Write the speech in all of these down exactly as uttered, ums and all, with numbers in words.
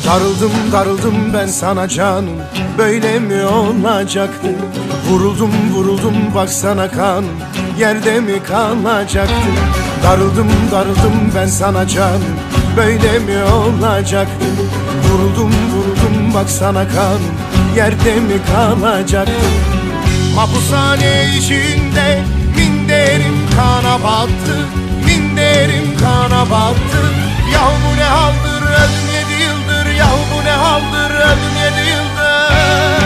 Darıldım darıldım ben sana canım, böyle mi olacaktı? Vuruldum vuruldum baksana kanım, yerde mi kalacaktı? Darıldım darıldım ben sana canım, böyle mi olacaktı? Vuruldum vuruldum baksana kanım, yerde mi kalacaktı? Mapushane içinde minderim kana battı, minderim kana battı. Yahu bu ne haldır, öldüm yedi yıldır. Yahu bu ne haldır, öldüm yedi yıldır.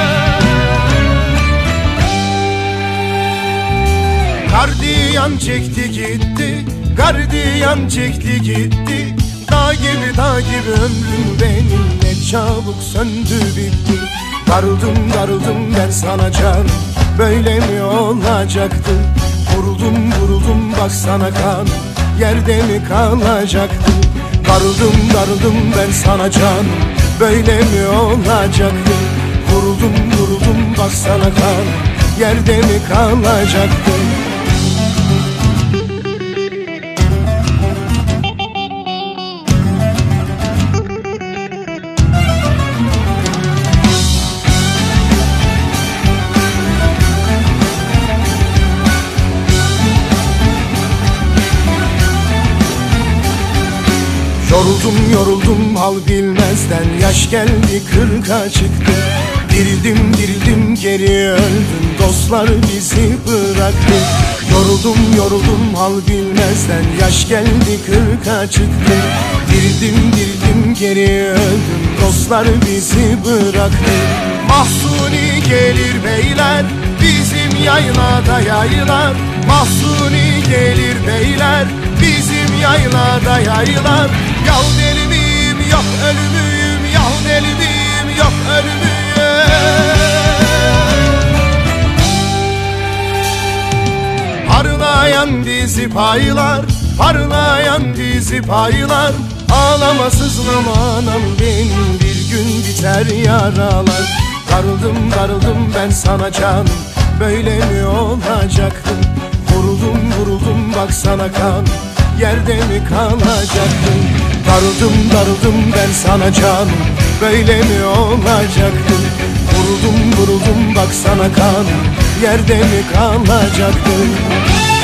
Gardiyan çekti gitti, gardiyan çekti gitti. Dağ gibi dağ gibi ömrüm benim, ne çabuk söndü bitti. Darıldım darıldım ben sana canım, böyle mi olacaktı? Vuruldum vuruldum baksana kanım, yerde mi kalacaktı? Darıldım darıldım ben sana canım, böyle mi olacaktı? Vuruldum vuruldum baksana kanım, yerde mi kalacaktı? Yoruldum yoruldum hal bilmezden, yaş geldi kırka çıktı. Dirildim dirildim geri öldüm, dostlar bizi bıraktı. Yoruldum yoruldum hal bilmezden, yaş geldi kırka çıktı. Dirildim dirildim geri öldüm, dostlar bizi bıraktı. Mahsuni gelir beyler, bizim yaylada yaylar. Mahsuni gelir beyler, bizim yaylada yaylar. Yahu deli miyim yok ölümüyüm, yahu deli miyim yok ölümüyüm. Parlayan dizi paylar, parlayan dizi paylar. Ağlama sızlama anam benim, bir gün biter yaralar. Darıldım darıldım ben sana canım, böyle mi olacaktı? Vuruldum vuruldum baksana kanım, yerde mi kalacaktın? Darıldım darıldım ben sana canım, böyle mi olacaktı? Vuruldum vuruldum baksana kanım, yerde mi kalacaktın?